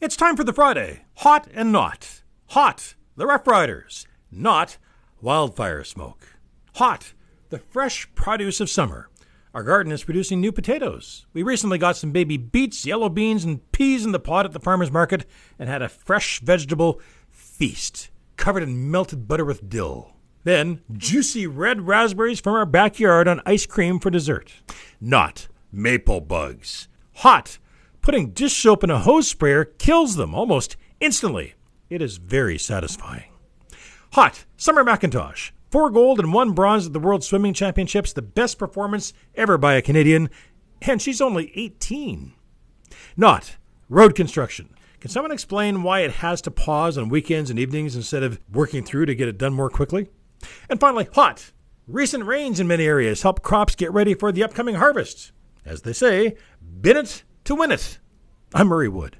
It's time for the Friday. Hot and not. Hot, the Rough Riders. Not wildfire smoke. Hot, the fresh produce of summer. Our garden is producing new potatoes. We recently got some baby beets, yellow beans, and peas in the pot at the farmer's market and had a fresh vegetable feast covered in melted butter with dill. Then, juicy red raspberries from our backyard on ice cream for dessert. Not maple bugs. Hot, putting dish soap in a hose sprayer kills them almost instantly. It is very satisfying. Hot, Summer McIntosh. 4 gold and 1 bronze at the World Swimming Championships, the best performance ever by a Canadian, and she's only 18. Not road construction. Can someone explain why it has to pause on weekends and evenings instead of working through to get it done more quickly? And finally, hot. Recent rains in many areas help crops get ready for the upcoming harvest. As they say, bin it to win it. I'm Murray Wood.